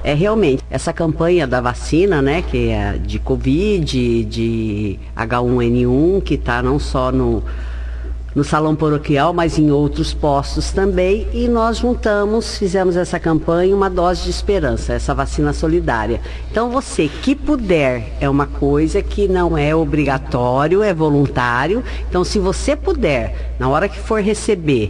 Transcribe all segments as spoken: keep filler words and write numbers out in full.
é realmente essa campanha da vacina, né, que é de Covid, de agá um ene um, que está não só no, no salão paroquial, mas em outros postos também, e nós juntamos, fizemos essa campanha, uma dose de esperança, essa vacina solidária. Então você que puder, é uma coisa que não é obrigatório, é voluntário, então se você puder, na hora que for receber,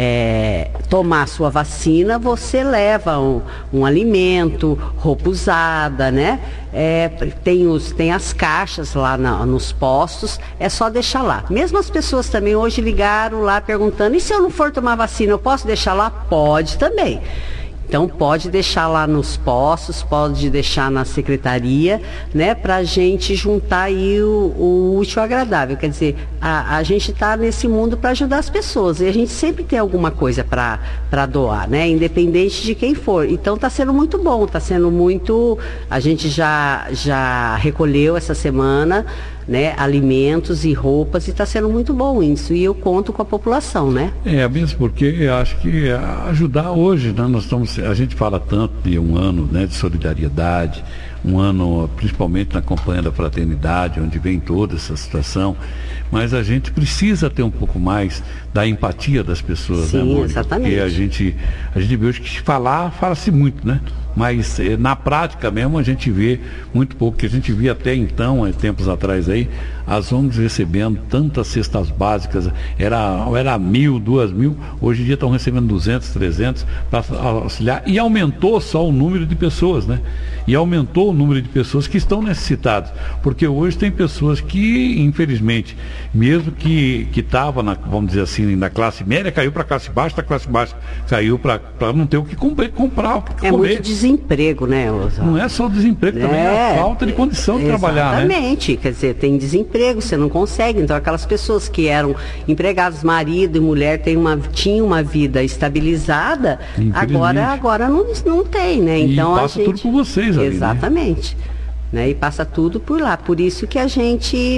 é, tomar sua vacina, você leva um, um alimento, roupa usada, né? É, tem, os, tem as caixas lá na, nos postos, é só deixar lá. Mesmo as pessoas também hoje ligaram lá perguntando, e se eu não for tomar vacina, eu posso deixar lá? Pode também. Então pode deixar lá nos postos, pode deixar na secretaria, né, para a gente juntar aí o, o útil ao agradável. Quer dizer, a, a gente está nesse mundo para ajudar as pessoas e a gente sempre tem alguma coisa para para doar, né, independente de quem for. Então está sendo muito bom, está sendo muito. A gente já, já recolheu essa semana, né, alimentos e roupas, e está sendo muito bom isso, e eu conto com a população, né? É, mesmo porque eu acho que ajudar hoje, né, nós estamos, a gente fala tanto de um ano, né, de solidariedade, um ano principalmente na campanha da fraternidade, onde vem toda essa situação, mas a gente precisa ter um pouco mais da empatia das pessoas, sim, né, Mônica? Exatamente. Porque a gente, a gente vê hoje que falar, fala-se muito, né? Mas eh, na prática mesmo a gente vê muito pouco, que a gente via até então, há tempos atrás aí, as O N Gs recebendo tantas cestas básicas, era, era mil, duas mil, hoje em dia estão recebendo duzentos, trezentos para auxiliar, e aumentou só o número de pessoas, né? E aumentou o número de pessoas que estão necessitadas, porque hoje tem pessoas que, infelizmente, mesmo que que estava, vamos dizer assim, na classe média, caiu para a classe baixa, da classe baixa caiu para não ter o que comprar, comprar o que é comer. Muito desemprego, né, Oswaldo? Não é só o desemprego, também é a falta de condição de trabalhar, né? Exatamente, quer dizer, tem desemprego, você não consegue. Então aquelas pessoas que eram empregados, marido e mulher, tem uma, tinham uma vida estabilizada, agora, agora não, não tem, né? Então, e passa a gente... tudo por vocês ali, exatamente, né? Né? E passa tudo por lá. Por isso que a gente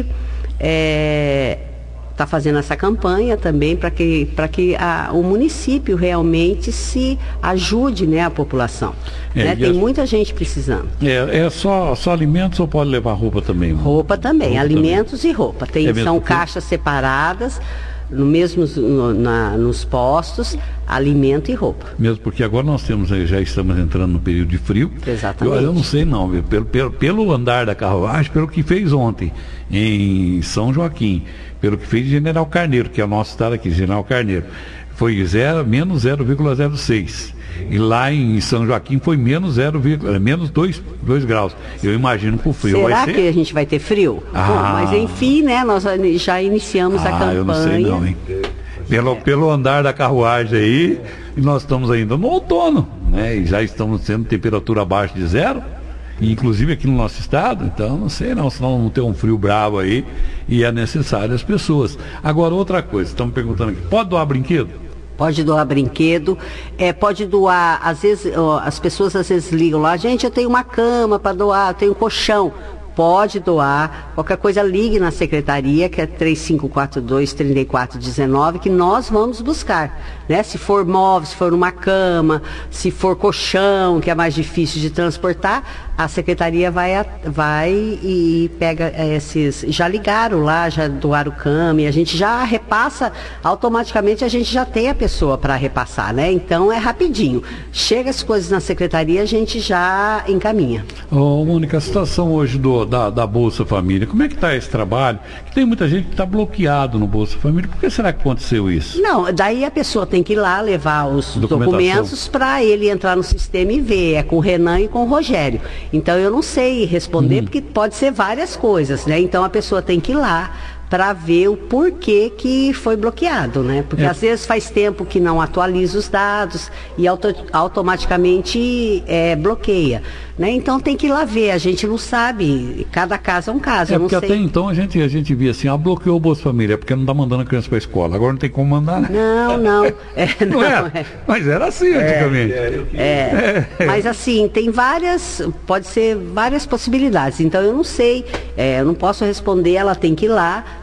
é, está fazendo essa campanha também para que, para que a, o município realmente se ajude, né, a população. É, né? Tem as... muita gente precisando. É, é só, só alimentos ou pode levar roupa também? Roupa também, roupa alimentos também. E roupa. Tem, é são porque... caixas separadas, no mesmo, no, na, nos postos, alimento e roupa. Mesmo porque agora nós temos, já estamos entrando no período de frio. Exatamente. Eu, eu não sei não, pelo, pelo, pelo andar da carruagem, pelo que fez ontem em São Joaquim, pelo que fez General Carneiro, que é o nosso estado aqui, General Carneiro, foi zero, menos zero vírgula zero seis. E lá em São Joaquim foi menos zero, menos dois graus. Eu imagino que o frio Será vai ser... que a gente vai ter frio? Ah. Bom, mas enfim, né? Nós já iniciamos ah, a campanha. Eu não sei não, hein? Pelo, é. pelo andar da carruagem aí, e nós estamos ainda no outono, né? E já estamos tendo temperatura abaixo de zero, e inclusive aqui no nosso estado, então não sei não, senão vamos ter um frio bravo aí, e é necessário as pessoas. Agora outra coisa, estamos perguntando aqui, pode doar brinquedo? Pode doar brinquedo, é, pode doar, às vezes, ó, as pessoas às vezes ligam lá, gente, eu tenho uma cama para doar, eu tenho um colchão. Pode doar, qualquer coisa ligue na secretaria, que é três cinco quatro dois, três quatro um nove, que nós vamos buscar, né? Se for móvel, se for uma cama, se for colchão, que é mais difícil de transportar, a secretaria vai, a, vai e pega esses, já ligaram lá, já doaram cama, e a gente já repassa, automaticamente a gente já tem a pessoa para repassar, né? Então é rapidinho, chega as coisas na secretaria, a gente já encaminha. Ô, Mônica, a situação hoje do Da, da Bolsa Família, como é que está esse trabalho? Que tem muita gente que está bloqueado no Bolsa Família, por que será que aconteceu isso? Não, daí a pessoa tem que ir lá levar os documentos para ele entrar no sistema e ver, é com o Renan e com o Rogério. Então eu não sei responder, hum. porque pode ser várias coisas, né? Então a pessoa tem que ir lá para ver o porquê que foi bloqueado, né? Porque é. às vezes faz tempo que não atualiza os dados e auto, automaticamente é, bloqueia, né? Então tem que ir lá ver, a gente não sabe, cada caso é um caso. É eu não porque sei. Até então a gente, a gente via assim, ah, bloqueou o Bolsa Família, porque não está mandando a criança para a escola, agora não tem como mandar, né? Não, não. É, não, não é? É. Mas era assim antigamente. É, é, é. Mas assim, tem várias, pode ser várias possibilidades, então eu não sei, é, eu não posso responder, ela tem que ir lá,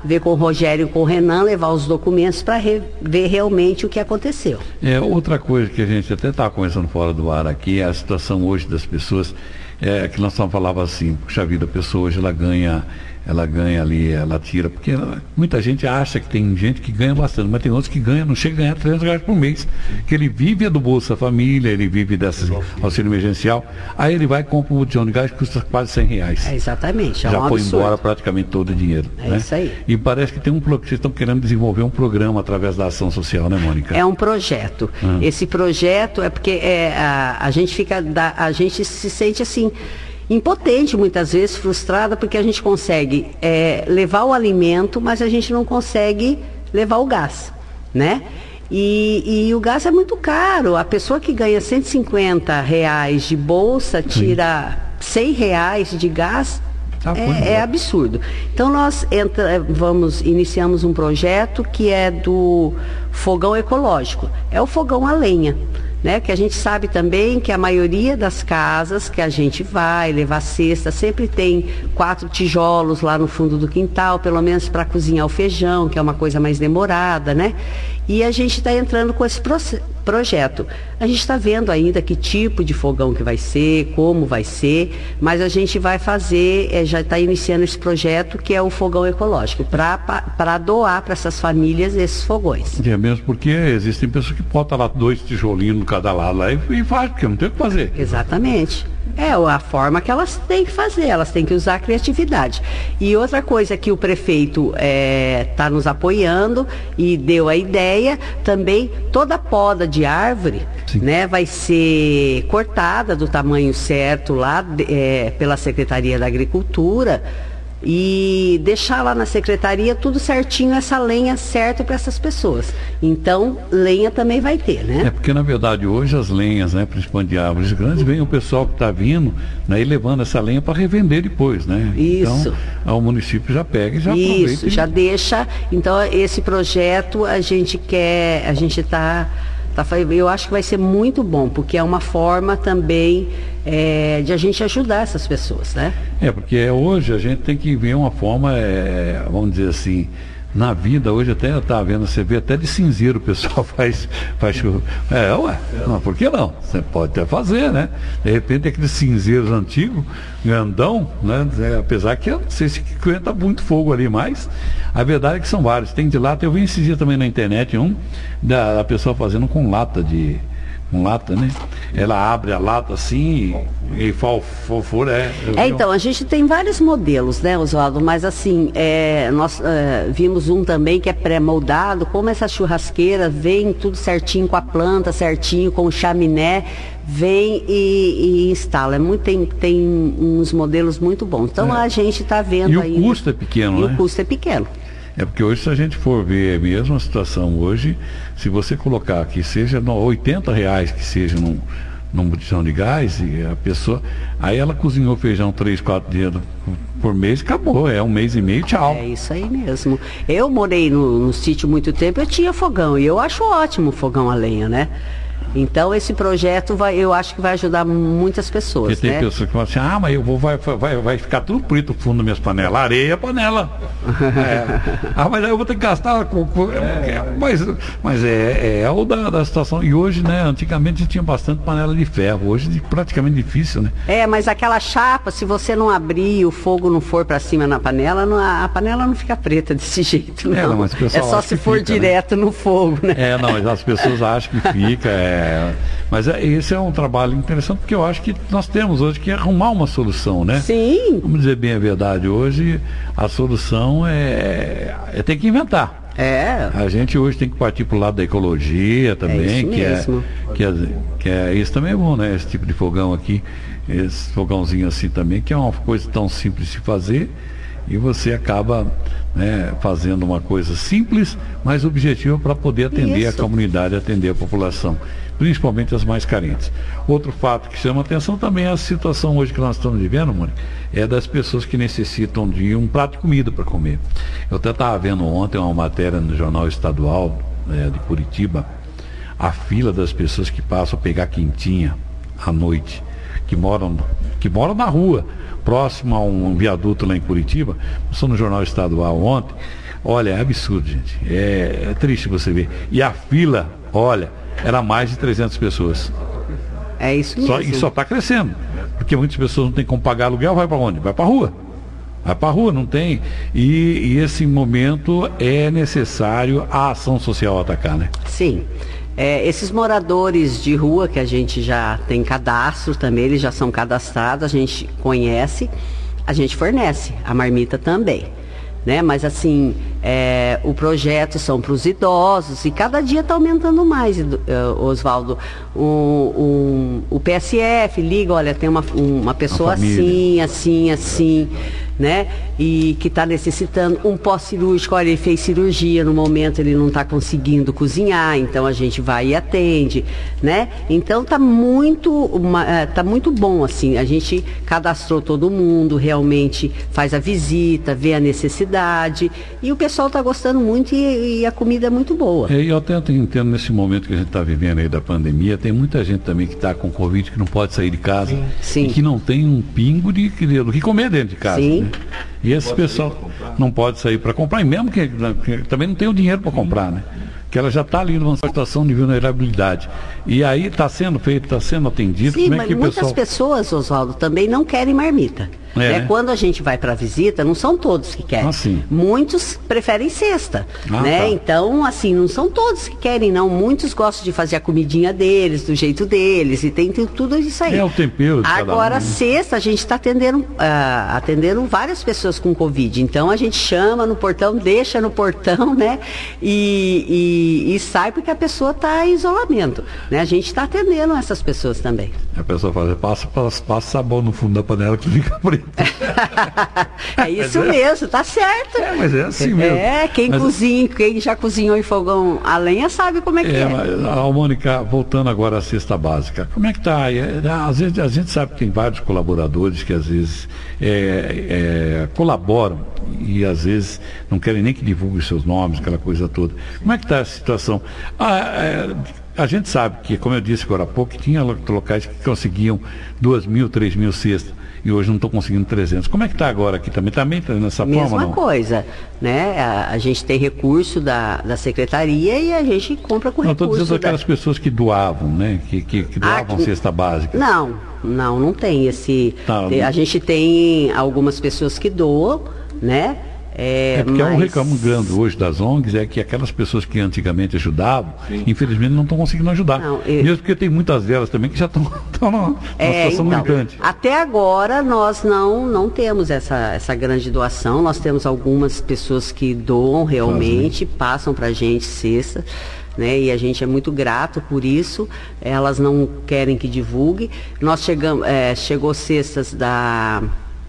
ver com o Rogério e com o Renan, levar os documentos para ver realmente o que aconteceu. É, outra coisa que a gente até estava conversando fora do ar aqui, é a situação hoje das pessoas, é, que nós só falava assim, puxa vida, a pessoa hoje ela ganha, ela ganha ali, ela tira, porque ela, muita gente acha que tem gente que ganha bastante, mas tem outros que ganham, não chega a ganhar trezentos reais por mês, que ele vive do Bolsa Família, ele vive desse auxílio emergencial, aí ele vai e compra um botijão de gás que custa quase cem reais. É, exatamente, é já um foi absurdo. embora praticamente todo o dinheiro. É, né? Isso aí. E parece que tem um que vocês estão querendo desenvolver um programa através da ação social, né, Mônica? É um projeto. Hum. Esse projeto é porque é, a, a gente fica, da, a gente se sente assim, impotente muitas vezes, frustrada, porque a gente consegue é, levar o alimento, mas a gente não consegue levar o gás, né? E, e o gás é muito caro. A pessoa que ganha cento e cinquenta reais de bolsa tira cem reais de gás. Ah, é, é absurdo. Então nós entra, vamos, iniciamos um projeto que é do fogão ecológico. É o fogão a lenha. Né, que a gente sabe também que a maioria das casas que a gente vai levar cesta sempre tem quatro tijolos lá no fundo do quintal, pelo menos para cozinhar o feijão, que é uma coisa mais demorada, né? E a gente está entrando com esse projeto. A gente está vendo ainda que tipo de fogão que vai ser, como vai ser, mas a gente vai fazer, é, já está iniciando esse projeto que é o fogão ecológico, para doar para essas famílias esses fogões. É mesmo porque existem pessoas que botam lá dois tijolinhos no cada lado lá e, e faz, porque não tem o que fazer. Exatamente. É a forma que elas têm que fazer, elas têm que usar a criatividade. E outra coisa que o prefeito está é, nos apoiando e deu a ideia, também toda a poda de árvore, né, vai ser cortada do tamanho certo lá é, pela Secretaria da Agricultura, e deixar lá na secretaria tudo certinho, essa lenha certa para essas pessoas. Então, lenha também vai ter, né? É porque, na verdade, hoje as lenhas, né, principalmente de árvores grandes, vem o pessoal que está vindo, né, e levando essa lenha para revender depois, né? Isso. Então, o município já pega e já Isso, aproveita. Isso, já deixa. Então, esse projeto a gente quer, a gente está... Tá, eu acho que vai ser muito bom, porque é uma forma também é, de a gente ajudar essas pessoas, né? É, porque hoje a gente tem que ver uma forma, é, vamos dizer assim, na vida, hoje até está vendo, você vê até de cinzeiro o pessoal faz, faz é, ué, não, por que não? Você pode até fazer, né? De repente aqueles cinzeiros antigos, grandão, né? É, apesar que eu não sei se aguenta muito fogo ali, mas a verdade é que são vários. Tem de lata, eu vi esse dia também na internet um, da, da pessoa fazendo com lata de. Com lata, né? Ela abre a lata assim e, e fofura, é. É, então, a gente tem vários modelos, né, Oswaldo? Mas assim, é, nós é, vimos um também que é pré-moldado, como essa churrasqueira vem tudo certinho com a planta, certinho, com o chaminé, vem e, e instala. É muito, tem, tem uns modelos muito bons. Então é. A gente está vendo aí. E ainda, o custo é pequeno, e né? o custo é pequeno. É porque hoje, se a gente for ver mesmo a situação hoje, se você colocar que seja oitenta reais que seja num, num botijão de gás, e a pessoa, aí ela cozinhou feijão três, quatro dias por mês e acabou, é um mês e meio, tchau. É isso aí mesmo. Eu morei no, no sítio muito tempo, eu tinha fogão, e eu acho ótimo o fogão a lenha, né? Então esse projeto vai, eu acho que vai ajudar muitas pessoas. Porque tem né? pessoas que falam assim, ah, mas eu vou, vai, vai, vai ficar tudo preto o fundo das minhas panelas. Areia, panela. É. Ah, mas aí eu vou ter que gastar com. com é. Mas, mas é, é o da, da situação. E hoje, né, antigamente tinha bastante panela de ferro. Hoje é praticamente difícil, né? É, mas aquela chapa, se você não abrir e o fogo não for para cima na panela, não, a panela não fica preta desse jeito, não. É, não, mas o pessoal é só se for fica, direto, né? No fogo, né? É, não, mas as pessoas acham que fica. É... É, mas é, esse é um trabalho interessante, porque eu acho que nós temos hoje que arrumar uma solução, né? Sim. Vamos dizer bem a verdade, hoje a solução é, é ter que inventar. É. A gente hoje tem que partir para o lado da ecologia também, é que, mesmo. É, que, é, que é isso também é bom, né? Esse tipo de fogão aqui, esse fogãozinho assim também, que é uma coisa tão simples de fazer. E você acaba, né, fazendo uma coisa simples, mas objetiva para poder atender Isso. a comunidade, atender a população, principalmente as mais carentes. Outro fato que chama atenção também é a situação hoje que nós estamos vivendo, Mônica, é das pessoas que necessitam de um prato de comida para comer. Eu até estava vendo ontem uma matéria no Jornal Estadual é, de Curitiba, a fila das pessoas que passam a pegar quentinha à noite, que moram, que moram na rua, próximo a um viaduto lá em Curitiba. Estou no Jornal Estadual ontem, Olha, é absurdo, gente. É, é triste você ver. E a fila, olha, era mais de trezentas pessoas. É isso mesmo. Só, e só está crescendo. Porque muitas pessoas não têm como pagar aluguel, vai para onde? Vai para a rua. Vai para a rua, não tem. E, e esse momento é necessário a ação social atacar, né? Sim. É, esses moradores de rua que a gente já tem cadastro também, eles já são cadastrados, a gente conhece, a gente fornece, a marmita também. Né? Mas assim, é, o projeto são para os idosos e cada dia está aumentando mais, uh, Oswaldo. O, o, o P S F liga, olha, tem uma, uma pessoa assim, assim, assim, né? E que está necessitando um pós-cirúrgico, olha, ele fez cirurgia, no momento ele não está conseguindo cozinhar, então a gente vai e atende, né? Então tá muito, uma, tá muito bom, assim, a gente cadastrou todo mundo, realmente faz a visita, vê a necessidade, e o pessoal está gostando muito e, e a comida é muito boa. É, e eu até entendo nesse momento que a gente está vivendo aí da pandemia, tem muita gente também que está com Covid, que não pode sair de casa, sim, sim, e que não tem um pingo de, de, do que comer dentro de casa. Sim. Né? E esse pessoal não pode sair para comprar, e mesmo que, que também não tem o dinheiro para comprar, né? Que ela já está ali numa situação de vulnerabilidade. E aí está sendo feito, está sendo atendido. Sim, como é mas que muitas pessoal... pessoas, Oswaldo, também não querem marmita. É, né? Quando a gente vai para visita, não são todos que querem. Ah, sim. Muitos preferem cesta, ah, né? Tá. Então, assim, não são todos que querem, não. Muitos gostam de fazer a comidinha deles, do jeito deles, e tem, tem tudo isso aí. É o tempero de Agora, cada um. sexta, a gente está atendendo, uh, atendendo várias pessoas com Covid. Então, a gente chama no portão, deixa no portão, né? E, e, e sai porque a pessoa está em isolamento, né? A gente está atendendo essas pessoas também. A pessoa fala, passa, passa, passa sabão no fundo da panela que fica preto. É isso é. mesmo, tá certo. É, mas é assim mesmo. É, quem mas... cozinha, quem já cozinhou em fogão a lenha sabe como é que é. é. Mas, a Mônica, voltando agora à cesta básica, como é que tá? É, às vezes a gente sabe que tem vários colaboradores que às vezes é, é, colaboram e às vezes não querem nem que divulgue os seus nomes, aquela coisa toda. Como é que está a situação? Ah, é, a gente sabe que, como eu disse agora há pouco, que tinha locais que conseguiam duas mil, três mil cestas. E hoje não estou conseguindo trezentos. Como é que está agora aqui também? Também está nessa Mesma forma? Mesma coisa, né? A, a gente tem recurso da, da secretaria e a gente compra com não, recurso. Não, estou dizendo da... aquelas pessoas que doavam, né? Que, que, que doavam aqui... cesta básica. Não, não, não tem esse... Tá. A gente tem algumas pessoas que doam, né? É, é porque mas... é um reclamo grande hoje das O N Gs, é que aquelas pessoas que antigamente ajudavam, sim, infelizmente não estão conseguindo ajudar. Não, eu... Mesmo porque tem muitas delas também que já estão numa é, situação então, gritante. Até agora nós não, não temos essa, essa grande doação, nós temos algumas pessoas que doam realmente, Fazem. passam para a gente cesta. Né? E a gente é muito grato por isso, elas não querem que divulgue. Nós chegamos, é, chegou cestas da...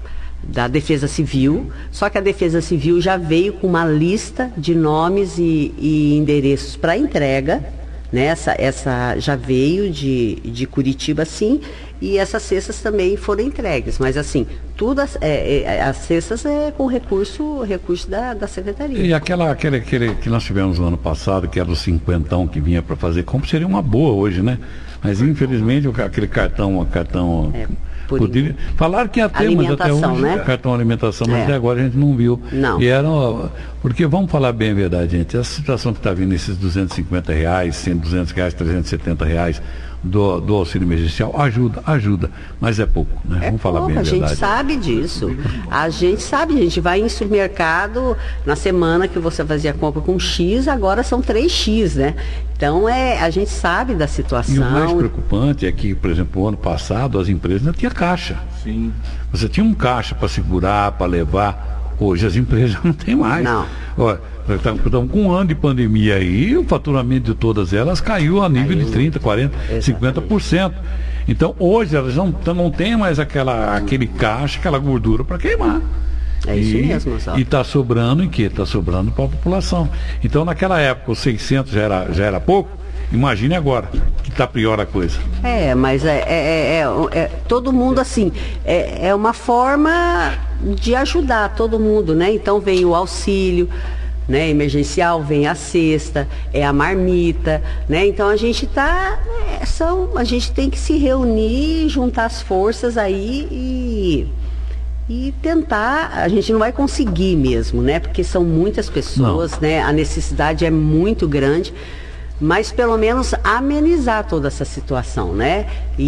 da Defesa Civil, só que a Defesa Civil já veio com uma lista de nomes e, e endereços para entrega, né? Essa, essa já veio de, de Curitiba, sim, e essas cestas também foram entregues, mas assim, tudo as, é, é, as cestas é com recurso, recurso da, da Secretaria. E aquela, aquele, aquele que nós tivemos no ano passado, que era o cinquentão que vinha para fazer compra, seria uma boa hoje, né? Mas infelizmente aquele cartão, o cartão... É. Poderia... Falaram que ia ter, mas até hoje, né? Cartão alimentação, mas é. até agora a gente não viu. Não. E era, porque vamos falar bem a verdade, gente, essa situação que está vindo, esses duzentos e cinquenta reais, cem, duzentos reais, trezentos e setenta reais do, do auxílio emergencial, ajuda, ajuda, mas é pouco, né? É vamos pouco, falar bem a, a verdade. A gente sabe disso. A gente sabe, a gente vai em supermercado, na semana que você fazia compra com X, agora são três X, né? Então, é, a gente sabe da situação. E o mais preocupante é que, por exemplo, o ano passado as empresas não tinham caixa. Sim. Você tinha um caixa para segurar, para levar. Hoje as empresas não têm mais. Não. Olha, estamos com um ano de pandemia aí, o faturamento de todas elas caiu a nível caiu. de trinta, quarenta, Exatamente. cinquenta por cento. Então, hoje elas não, não têm mais aquela, aquele caixa, aquela gordura para queimar. É isso e, mesmo, sabe? E está sobrando em quê? Está sobrando para a população. Então, naquela época, os seiscentos já era, já era pouco. Imagine agora, que está pior a coisa. É, mas é, é, é, é todo mundo assim, é, é uma forma de ajudar todo mundo, né? Então vem o auxílio, né, emergencial, vem a cesta, é a marmita, né? Então a gente tá, é, são, a gente tem que se reunir, juntar as forças aí e e tentar, a gente não vai conseguir mesmo, né? Porque são muitas pessoas, não. né? A necessidade é muito grande, mas pelo menos amenizar toda essa situação, né?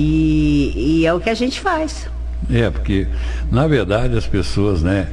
E, e é o que a gente faz. É, porque, na verdade, as pessoas, né?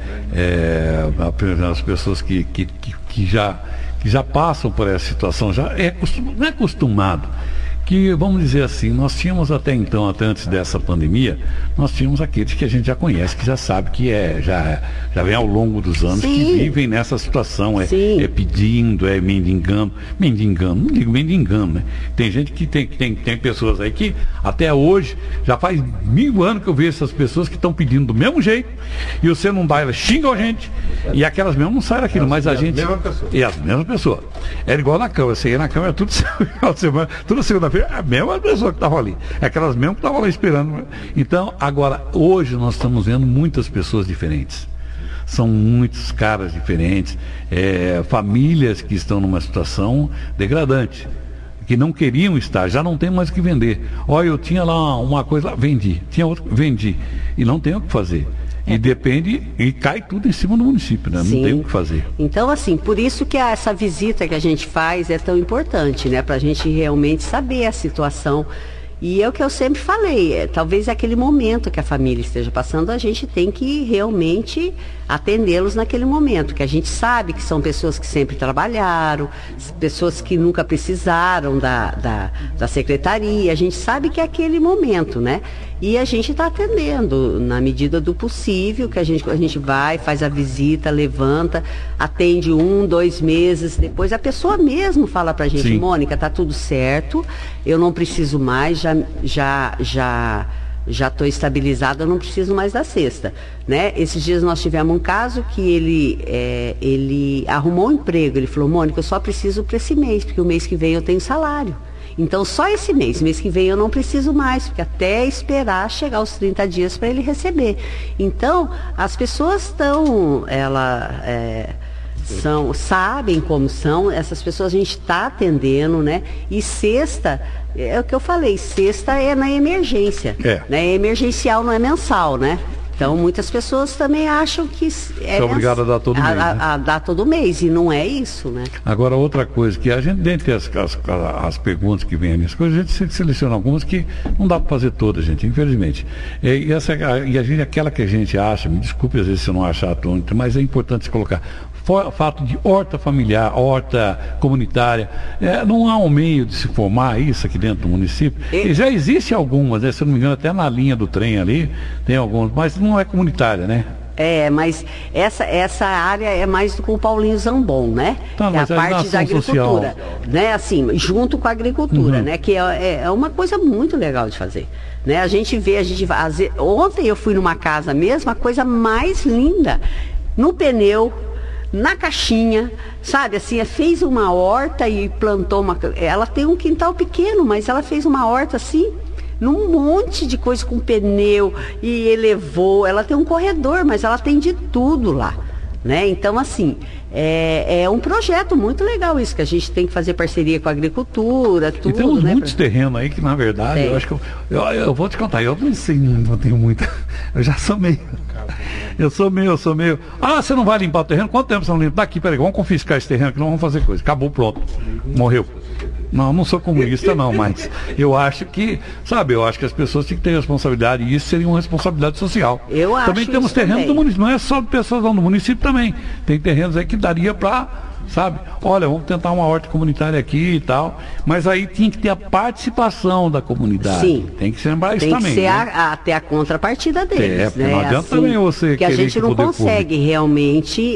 É, as pessoas que, que, que, que, já, que já passam por essa situação, já é, não é acostumado. Que, vamos dizer assim, nós tínhamos até então, até antes dessa pandemia, nós tínhamos aqueles que a gente já conhece, que já sabe que é, já, já vem ao longo dos anos, Sim. que vivem nessa situação, é, é pedindo, é mendigando, mendigando, não digo mendigando, né? Tem gente que tem, tem, tem pessoas aí que até hoje, já faz mil anos que eu vejo essas pessoas que estão pedindo do mesmo jeito, e você não dá, elas xingam a gente, e aquelas mesmas não saem daquilo, mas a gente... E as mesmas pessoas. Era igual na cama, você ia na cama, era tudo semana, tudo segunda-feira, a mesma pessoa que estava ali, aquelas mesmas que estavam lá esperando. Então, agora, hoje nós estamos vendo muitas pessoas diferentes. São muitos caras diferentes, é, famílias que estão numa situação degradante, que não queriam estar, já não tem mais o que vender. Olha, eu tinha lá uma coisa, vendi, tinha outra, vendi, e não tem o que fazer. E depende, e cai tudo em cima do município, né? Não Sim. tem o que fazer. Então, assim, por isso que essa visita que a gente faz é tão importante, né? Para a gente realmente saber a situação. E é o que eu sempre falei, é, talvez aquele momento que a família esteja passando, a gente tem que realmente atendê-los naquele momento, que a gente sabe que são pessoas que sempre trabalharam, pessoas que nunca precisaram da, da, da secretaria, a gente sabe que é aquele momento, né? E a gente está atendendo na medida do possível, que a gente, a gente vai, faz a visita, levanta, atende um, dois meses, depois a pessoa mesmo fala pra gente, Sim. Mônica, tá tudo certo, eu não preciso mais, já já já já estou estabilizada, eu não preciso mais da cesta, né? Esses dias nós tivemos um caso que ele é, ele arrumou um emprego, ele falou, Mônica, eu só preciso para esse mês, porque o mês que vem eu tenho salário. Então só esse mês, mês que vem eu não preciso mais, porque até esperar chegar os trinta dias para ele receber. Então as pessoas estão, ela é, são, sabem como são, essas pessoas a gente está atendendo, né? E sexta, é o que eu falei, sexta é na emergência, é. Né? É emergencial, não é mensal, né? Então muitas pessoas também acham que é, é obrigado a dar todo mês, a, né? a, a dar todo mês, e não é isso, né? Agora outra coisa, que a gente, dentre as, as, as perguntas que vêm as coisas, a gente seleciona algumas que não dá para fazer todas, gente, infelizmente. E, essa, e a gente, aquela que a gente acha, me desculpe às vezes se eu não achar atônito, mas é importante se colocar. O fato de horta familiar, horta comunitária, é, não há um meio de se formar isso aqui dentro do município. E, e já existe algumas, né, se eu não me engano, até na linha do trem ali, tem algumas, mas não é comunitária, né? É, mas essa, essa área é mais com o Paulinho Zambon, né? Tá, que é a parte da agricultura, social. Né? Assim, junto com a agricultura, uhum. né? Que é, é uma coisa muito legal de fazer. Né? A gente vê, a gente às vezes, ontem eu fui numa casa mesmo, a coisa mais linda, no pneu, na caixinha, sabe, assim, fez uma horta e plantou uma... Ela tem um quintal pequeno, mas ela fez uma horta assim, num monte de coisa com pneu, e elevou, ela tem um corredor, mas ela tem de tudo lá, né? Então, assim, é, é um projeto muito legal isso, que a gente tem que fazer parceria com a agricultura, tudo, e temos né, muitos pra... terrenos aí que, na verdade, tem. eu acho que eu, eu, eu vou te contar, eu não sei, não tenho muita, eu já sou meio... Eu sou meio, eu sou meio. Ah, você não vai limpar o terreno? Quanto tempo você não limpa? Daqui, peraí, vamos confiscar esse terreno que não vamos fazer coisa. Acabou, pronto. Morreu. Não, não sou comunista não, mas eu acho que, sabe, eu acho que as pessoas têm que ter responsabilidade, e isso seria uma responsabilidade social. Eu acho. Também temos terrenos do município, não é só de pessoas do município também. Tem terrenos aí que daria para, sabe, olha, vamos tentar uma horta comunitária aqui e tal, mas aí tinha que ter a participação da comunidade. Sim. Tem que se lembrar isso tem também. Tem que ser né? a, até a contrapartida deles, é, né? Não adianta assim, também você que a gente não consegue público. realmente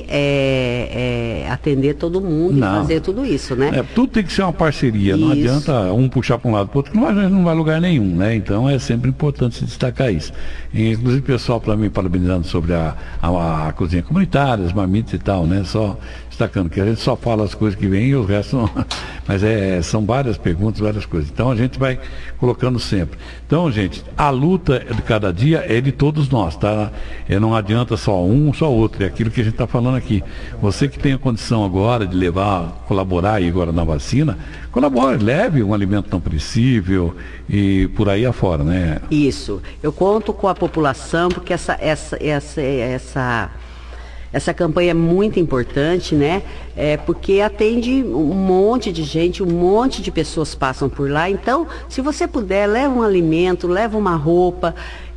é, é, atender todo mundo não. E fazer tudo isso, né? É, tudo tem que ser uma parceria, isso. Não adianta um puxar para um lado para o outro, que não vai, não vai lugar nenhum, né? Então é sempre importante se destacar isso. E, inclusive, pessoal, para mim, parabenizando sobre a, a, a cozinha comunitária, as marmitas e tal, né? Só destacando que a gente gente só fala as coisas que vêm e o resto não. Mas é, são várias perguntas, várias coisas. Então a gente vai colocando sempre. Então, gente, a luta de cada dia é de todos nós, tá? É, não adianta só um, só outro. É aquilo que a gente está falando aqui. Você que tem a condição agora de levar, colaborar aí agora na vacina, colabore, leve um alimento não perecível e por aí afora, né? Isso. Eu conto com a população, porque essa, essa, essa, essa, essa campanha é muito importante, né? É, porque atende um monte de gente, um monte de pessoas passam por lá. Então, se você puder, leva um alimento, leva uma roupa.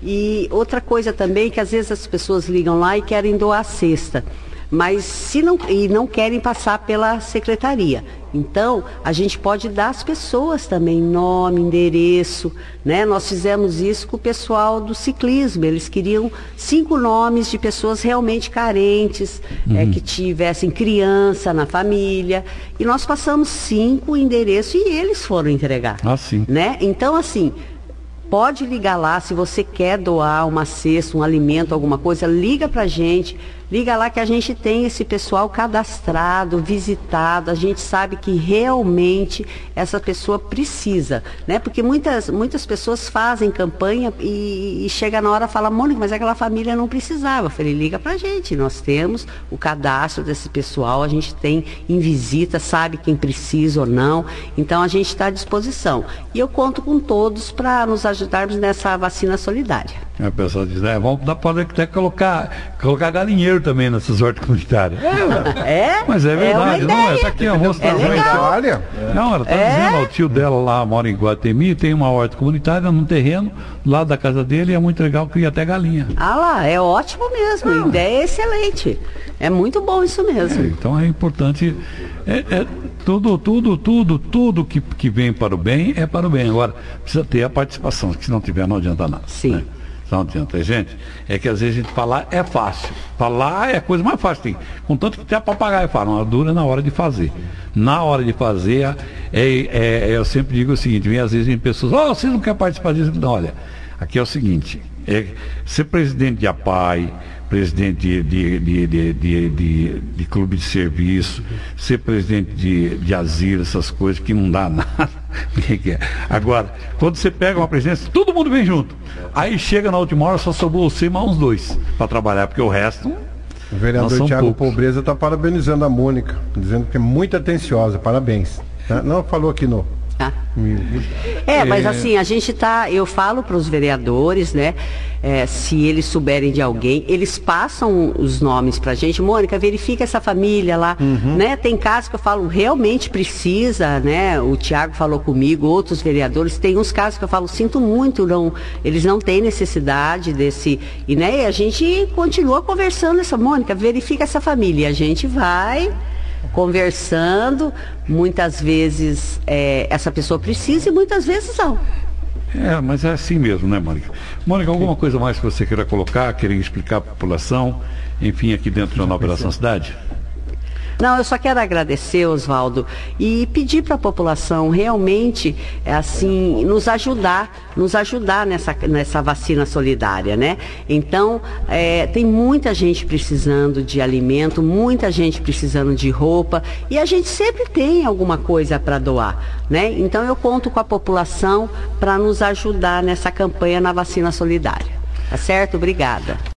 E outra coisa também, que às vezes as pessoas ligam lá e querem doar a cesta, mas se não, e não querem passar pela secretaria. Então, a gente pode dar às pessoas também nome, endereço, né? Nós fizemos isso com o pessoal do ciclismo. Eles queriam cinco nomes de pessoas realmente carentes, uhum. é, que tivessem criança na família. E nós passamos cinco endereços e eles foram entregar. Ah, sim. Né? Então, assim, pode ligar lá, se você quer doar uma cesta, um alimento, alguma coisa, liga pra gente, liga lá que a gente tem esse pessoal cadastrado, visitado, a gente sabe que realmente essa pessoa precisa, né? Porque muitas, muitas pessoas fazem campanha e, e chega na hora e fala, Mônica, mas aquela família não precisava. Eu falei, liga pra gente, nós temos o cadastro desse pessoal, a gente tem em visita, sabe quem precisa ou não, então a gente está à disposição. E eu conto com todos para nos ajudarmos nessa vacina solidária. A pessoa diz, é, vamos dar para até colocar, colocar galinheiro também nessas hortas comunitárias. É, é, mas é verdade, é não, é, tá aqui a moça é da mãe. Olha. Não, ela está é. dizendo, o tio dela lá mora em Guatemi, tem uma horta comunitária num terreno, do lado da casa dele, e é muito legal, cria até galinha. Ah lá, é ótimo mesmo, a ideia é excelente. É muito bom isso mesmo. É, então é importante, é, é, tudo, tudo, tudo, tudo que, que vem para o bem é para o bem. Agora, precisa ter a participação, que se não tiver não adianta nada. Sim. Né? Não adianta, gente. É que às vezes a gente falar é fácil. Falar é a coisa mais fácil. Tem. Contanto que até papagaio fala, uma dura na hora de fazer. Na hora de fazer, é, é, é, eu sempre digo o seguinte, vem às vezes em pessoas, oh, vocês não querem participar disso? Não, olha, aqui é o seguinte, é, ser presidente de A P A I, presidente de, de, de, de, de, de, de clube de serviço, ser presidente de, de asilo, essas coisas que não dá nada. Agora, quando você pega uma presidência, todo mundo vem junto. Aí chega na última hora, só sobrou você e mais uns dois para trabalhar, porque o resto... O vereador Tiago Pobreza está parabenizando a Mônica, dizendo que é muito atenciosa, parabéns. Não, falou aqui no... Ah. É, mas assim, a gente tá, eu falo para os vereadores, né, é, se eles souberem de alguém, eles passam os nomes pra gente, Mônica, verifica essa família lá, uhum. né, tem casos que eu falo, realmente precisa, né, o Tiago falou comigo, outros vereadores, tem uns casos que eu falo, sinto muito, não, eles não têm necessidade desse, e né, a gente continua conversando essa, Mônica, verifica essa família, e a gente vai... conversando, muitas vezes é, essa pessoa precisa e muitas vezes não. É, mas é assim mesmo, né, Mônica? Mônica, alguma coisa mais que você queira colocar, querer explicar à população, enfim, aqui dentro da Nova Operação Cidade? Não, eu só quero agradecer, Oswaldo, e pedir para a população realmente, assim, nos ajudar, nos ajudar nessa, nessa vacina solidária, né? Então, é, tem muita gente precisando de alimento, muita gente precisando de roupa, e a gente sempre tem alguma coisa para doar, né? Então, eu conto com a população para nos ajudar nessa campanha na vacina solidária. Tá certo? Obrigada.